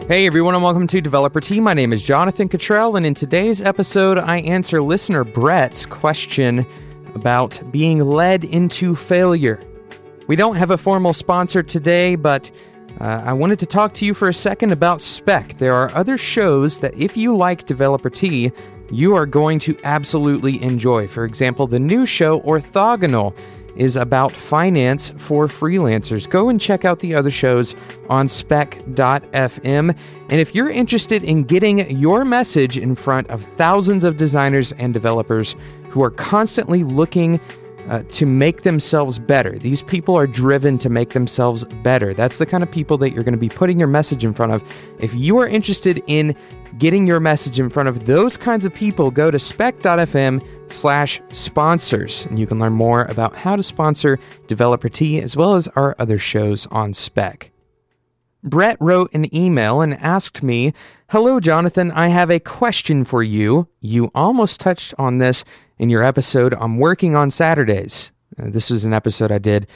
Hey everyone, and welcome to Developer Tea. My name is Jonathan Cottrell, and in today's episode, I answer listener Brett's question about being led into failure. We don't have a formal sponsor today, but I wanted to talk to you for a second about Spec. There are other shows that if you like Developer Tea, you are going to absolutely enjoy. For example, the new show, Orthogonal, is about finance for freelancers. Go and check out the other shows on spec.fm. And if you're interested in getting your message in front of thousands of designers and developers who are constantly looking to make themselves better, these people are driven to make themselves better. That's the kind of people that you're going to be putting your message in front of. If you are interested in getting your message in front of those kinds of people, go to spec.fm/sponsors, and you can learn more about how to sponsor Developer Tea as well as our other shows on Spec. Brett wrote an email and asked me, "Hello, Jonathan, I have a question for you. You almost touched on this in your episode on working on Saturdays." This was an episode I did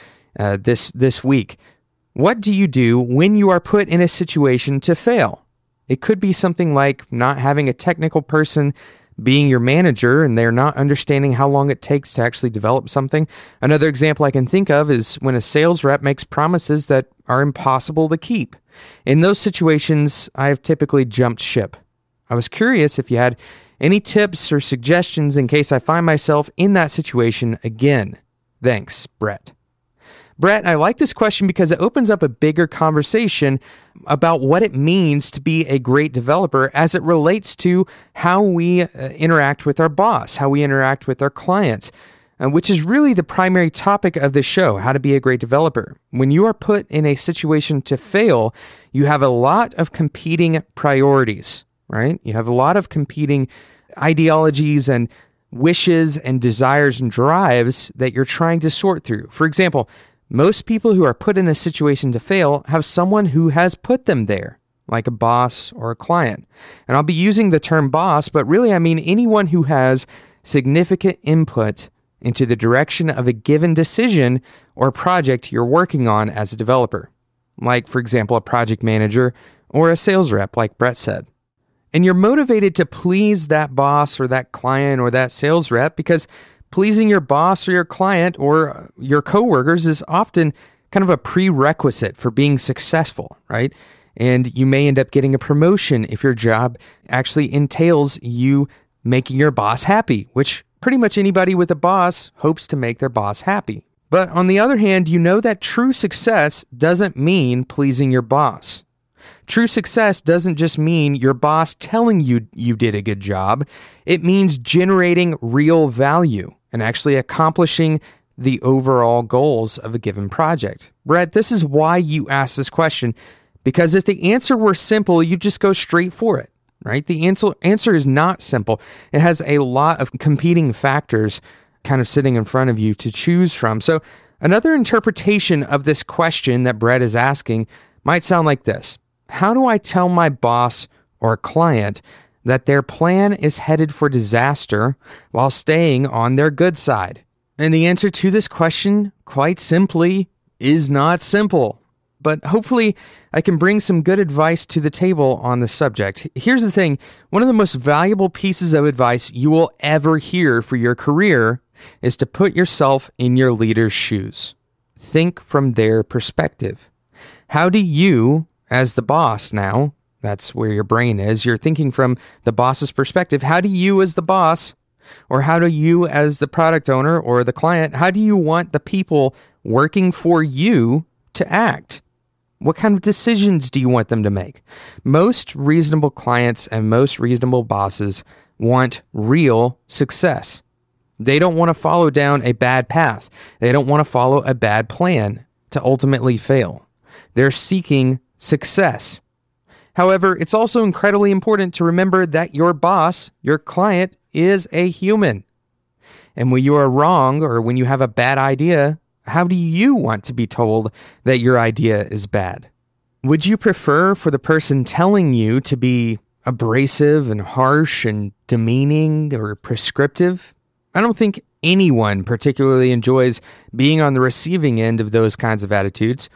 this week. What do you do when you are put in a situation to fail? It could be something like not having a technical person being your manager and they're not understanding how long it takes to actually develop something. Another example I can think of is when a sales rep makes promises that are impossible to keep. In those situations, I have typically jumped ship. I was curious if you had any tips or suggestions in case I find myself in that situation again. Thanks, Brett. Brett, I like this question because it opens up a bigger conversation about what it means to be a great developer as it relates to how we interact with our boss, how we interact with our clients, which is really the primary topic of this show, how to be a great developer. When you are put in a situation to fail, you have a lot of competing priorities, right? You have a lot of competing ideologies and wishes and desires and drives that you're trying to sort through. For example, most people who are put in a situation to fail have someone who has put them there, like a boss or a client. And I'll be using the term boss, but really I mean anyone who has significant input into the direction of a given decision or project you're working on as a developer. Like, for example, a project manager or a sales rep, like Brett said. And you're motivated to please that boss or that client or that sales rep because pleasing your boss or your client or your coworkers is often kind of a prerequisite for being successful, right? And you may end up getting a promotion if your job actually entails you making your boss happy, which pretty much anybody with a boss hopes to make their boss happy. But on the other hand, you know that true success doesn't mean pleasing your boss. True success doesn't just mean your boss telling you you did a good job. It means generating real value and actually accomplishing the overall goals of a given project. Brett, this is why you asked this question, because if the answer were simple, you just go straight for it, right? The answer is not simple. It has a lot of competing factors kind of sitting in front of you to choose from. So another interpretation of this question that Brett is asking might sound like this. How do I tell my boss or client that their plan is headed for disaster while staying on their good side? And the answer to this question, quite simply, is not simple. But hopefully I can bring some good advice to the table on the subject. Here's the thing. One of the most valuable pieces of advice you will ever hear for your career is to put yourself in your leader's shoes. Think from their perspective. How do you, as the boss now, that's where your brain is, you're thinking from the boss's perspective, how do you as the boss, or how do you as the product owner or the client, how do you want the people working for you to act? What kind of decisions do you want them to make? Most reasonable clients and most reasonable bosses want real success. They don't want to follow down a bad path. They don't want to follow a bad plan to ultimately fail. They're seeking success. However, it's also incredibly important to remember that your boss, your client, is a human. And when you are wrong or when you have a bad idea, how do you want to be told that your idea is bad? Would you prefer for the person telling you to be abrasive and harsh and demeaning or prescriptive? I don't think anyone particularly enjoys being on the receiving end of those kinds of attitudes.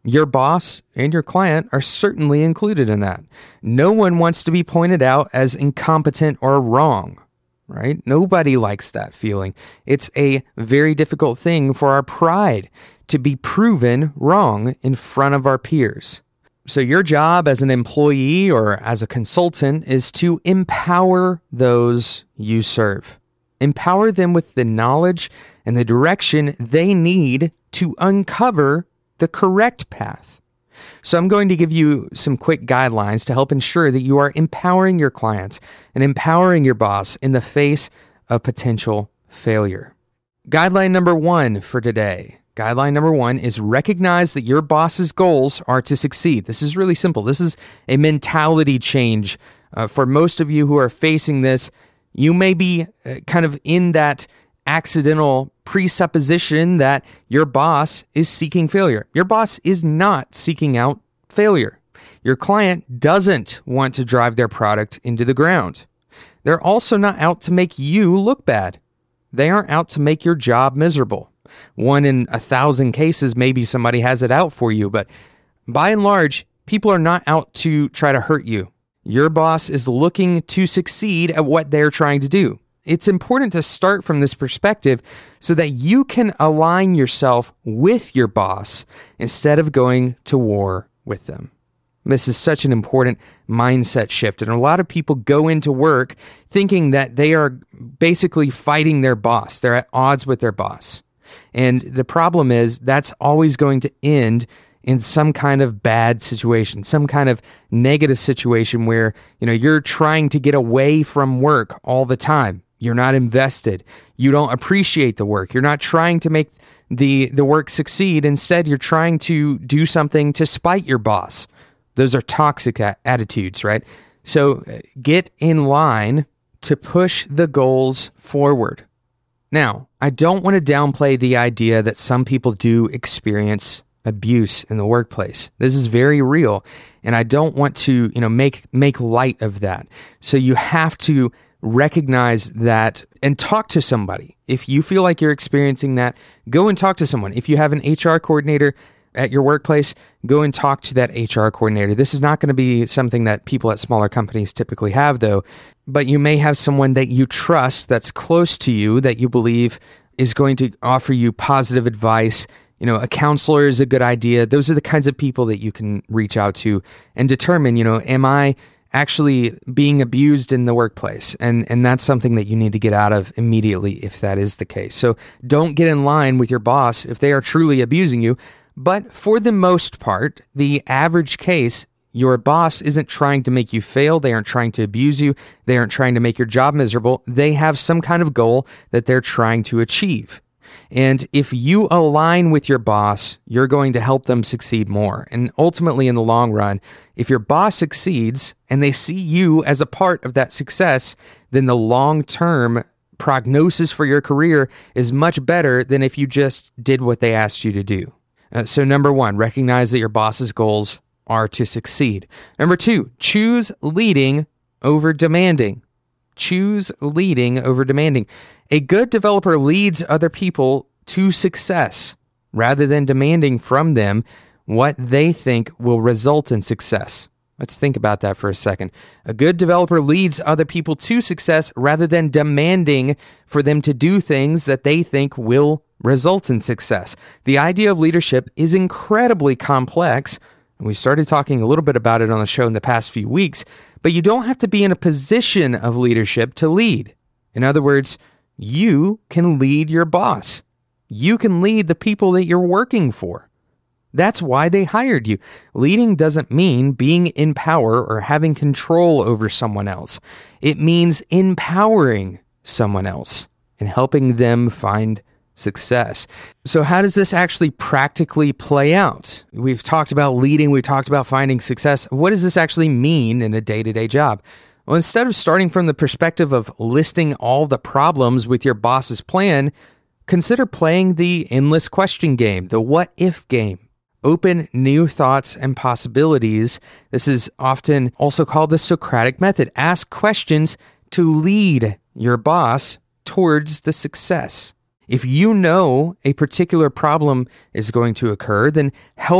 Your boss and your client are certainly included in that. No one wants to be pointed out as incompetent or wrong, right? Nobody likes that feeling. It's a very difficult thing for our pride to be proven wrong in front of our peers. So your job as an employee or as a consultant is to empower those you serve. Empower them with the knowledge and the direction they need to uncover the correct path. So I'm going to give you some quick guidelines to help ensure that you are empowering your clients and empowering your boss in the face of potential failure. Guideline number 1 for today. Guideline number 1 is recognize that your boss's goals are to succeed. This is really simple. This is a mentality change. For most of you who are facing this, you may be kind of in that accidental presupposition that your boss is seeking failure. Your boss is not seeking out failure. Your client doesn't want to drive their product into the ground. They're also not out to make you look bad. They aren't out to make your job miserable. 1 in 1,000 cases, maybe somebody has it out for you, but by and large, people are not out to try to hurt you. Your boss is looking to succeed at what they're trying to do. It's important to start from this perspective so that you can align yourself with your boss instead of going to war with them. This is such an important mindset shift, and a lot of people go into work thinking that they are basically fighting their boss. They're at odds with their boss. And the problem is that's always going to end in some kind of bad situation, some kind of negative situation where, you're trying to get away from work all the time. You're not invested. You don't appreciate the work. You're not trying to make the work succeed. Instead, you're trying to do something to spite your boss. Those are toxic attitudes, right? So get in line to push the goals forward. Now, I don't want to downplay the idea that some people do experience abuse in the workplace. This is very real, and I don't want to, make light of that. So you have to recognize that and talk to somebody. If you feel like you're experiencing that, go and talk to someone. If you have an HR coordinator at your workplace, go and talk to that HR coordinator. This is not going to be something that people at smaller companies typically have, though, but you may have someone that you trust that's close to you that you believe is going to offer you positive advice. A counselor is a good idea. Those are the kinds of people that you can reach out to and determine, am I actually being abused in the workplace? And that's something that you need to get out of immediately if that is the case. So don't get in line with your boss if they are truly abusing you. But for the most part, the average case, your boss isn't trying to make you fail. They aren't trying to abuse you. They aren't trying to make your job miserable. They have some kind of goal that they're trying to achieve. And if you align with your boss, you're going to help them succeed more. And ultimately, in the long run, if your boss succeeds and they see you as a part of that success, then the long-term prognosis for your career is much better than if you just did what they asked you to do. So number 1, recognize that your boss's goals are to succeed. Number 2, choose leading over demanding. Choose leading over demanding. A good developer leads other people to success rather than demanding from them what they think will result in success. Let's think about that for a second. A good developer leads other people to success rather than demanding for them to do things that they think will result in success. The idea of leadership is incredibly complex. We started talking a little bit about it on the show in the past few weeks, but you don't have to be in a position of leadership to lead. In other words, you can lead your boss. You can lead the people that you're working for. That's why they hired you. Leading doesn't mean being in power or having control over someone else. It means empowering someone else and helping them find success. So how does this actually practically play out? We've talked about leading, we've talked about finding success. What does this actually mean in a day-to-day job? Well, instead of starting from the perspective of listing all the problems with your boss's plan, consider playing the endless question game, the what-if game. Open new thoughts and possibilities. This is often also called the Socratic method. Ask questions to lead your boss towards the success. If you know a particular problem is going to occur, then help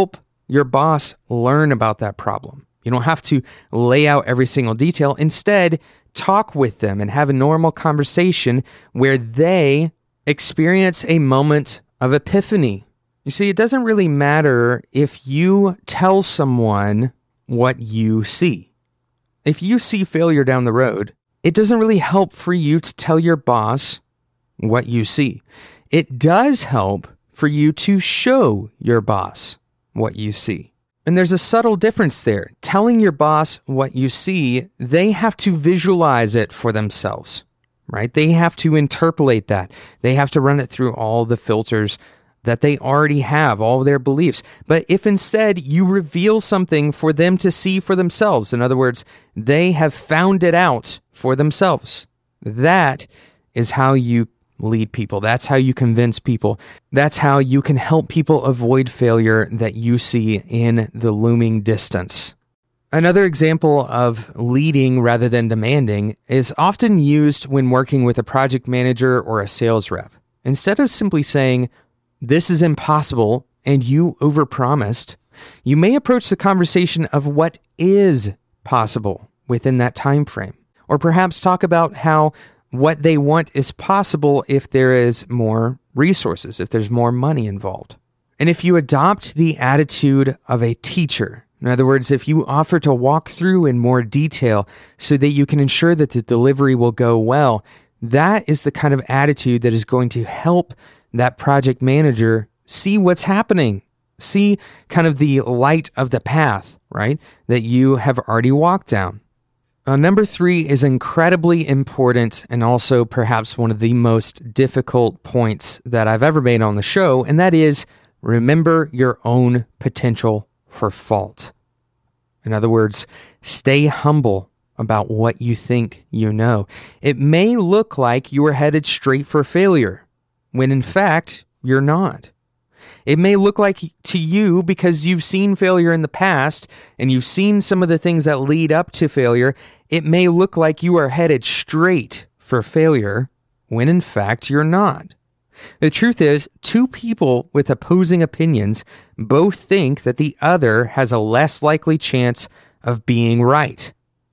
your boss learn about that problem. You don't have to lay out every single detail. Instead, talk with them and have a normal conversation where they experience a moment of epiphany. You see, it doesn't really matter if you tell someone what you see. If you see failure down the road, it doesn't really help for you to tell your boss what you see. It does help for you to show your boss what you see. And there's a subtle difference there. Telling your boss what you see, they have to visualize it for themselves, right? They have to interpolate that. They have to run it through all the filters that they already have, all of their beliefs. But if instead you reveal something for them to see for themselves, in other words, they have found it out for themselves, that is how you lead people. That's how you convince people. That's how you can help people avoid failure that you see in the looming distance. Another example of leading rather than demanding is often used when working with a project manager or a sales rep. Instead of simply saying, "This is impossible," and you overpromised, you may approach the conversation of what is possible within that time frame. Or perhaps talk about how what they want is possible if there is more resources, if there's more money involved. And if you adopt the attitude of a teacher, in other words, if you offer to walk through in more detail so that you can ensure that the delivery will go well, that is the kind of attitude that is going to help that project manager see what's happening, see kind of the light of the path, right, that you have already walked down. Number 3 is incredibly important and also perhaps one of the most difficult points that I've ever made on the show, and that is remember your own potential for fault. In other words, stay humble about what you think you know. It may look like you are headed straight for failure, when in fact, you're not. It may look like to you because you've seen failure in the past and you've seen some of the things that lead up to failure. It may look like you are headed straight for failure when in fact you're not. The truth is, two people with opposing opinions both think that the other has a less likely chance of being right.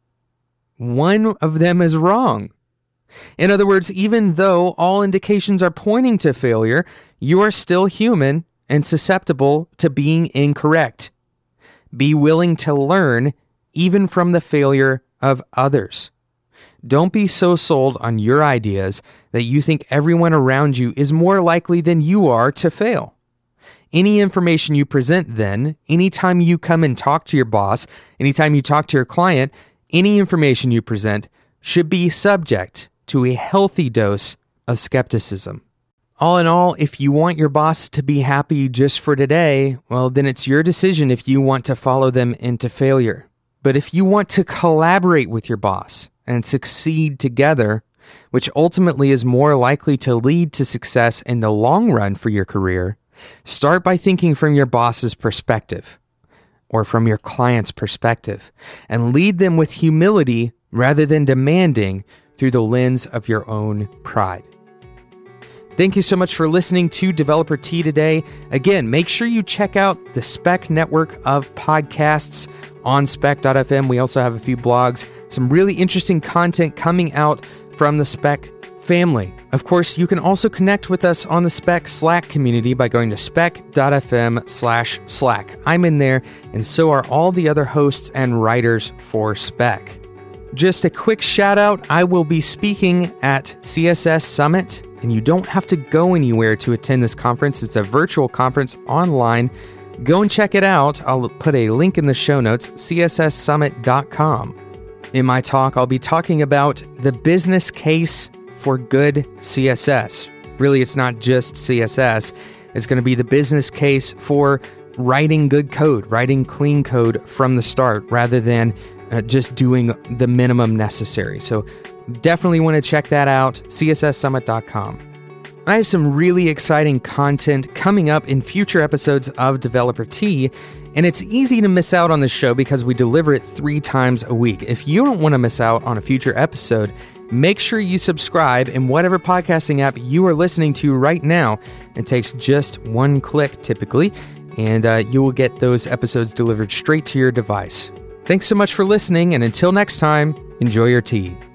One of them is wrong. In other words, even though all indications are pointing to failure, you are still human and susceptible to being incorrect. Be willing to learn even from the failure of others. Don't be so sold on your ideas that you think everyone around you is more likely than you are to fail. Any information you present then, anytime you come and talk to your boss, anytime you talk to your client, any information you present should be subject to a healthy dose of skepticism. All in all, if you want your boss to be happy just for today, well, then it's your decision if you want to follow them into failure. But if you want to collaborate with your boss and succeed together, which ultimately is more likely to lead to success in the long run for your career, start by thinking from your boss's perspective or from your client's perspective and lead them with humility rather than demanding through the lens of your own pride. Thank you so much for listening to Developer Tea today. Again, make sure you check out the Spec network of podcasts on spec.fm. We also have a few blogs, some really interesting content coming out from the Spec family. Of course, you can also connect with us on the Spec Slack community by going to spec.fm/Slack. I'm in there, and so are all the other hosts and writers for Spec. Just a quick shout out, I will be speaking at CSS Summit, and you don't have to go anywhere to attend this conference. It's a virtual conference online. Go and check it out. I'll put a link in the show notes, csssummit.com. In my talk, I'll be talking about the business case for good CSS. Really, it's not just CSS. It's going to be the business case for writing good code, writing clean code from the start, rather than just doing the minimum necessary. So definitely want to check that out, csssummit.com. I have some really exciting content coming up in future episodes of Developer Tea, and it's easy to miss out on this show because we deliver it 3 times a week. If you don't want to miss out on a future episode, make sure you subscribe in whatever podcasting app you are listening to right now. It takes just one click typically, and you will get those episodes delivered straight to your device. Thanks so much for listening, and until next time, enjoy your tea.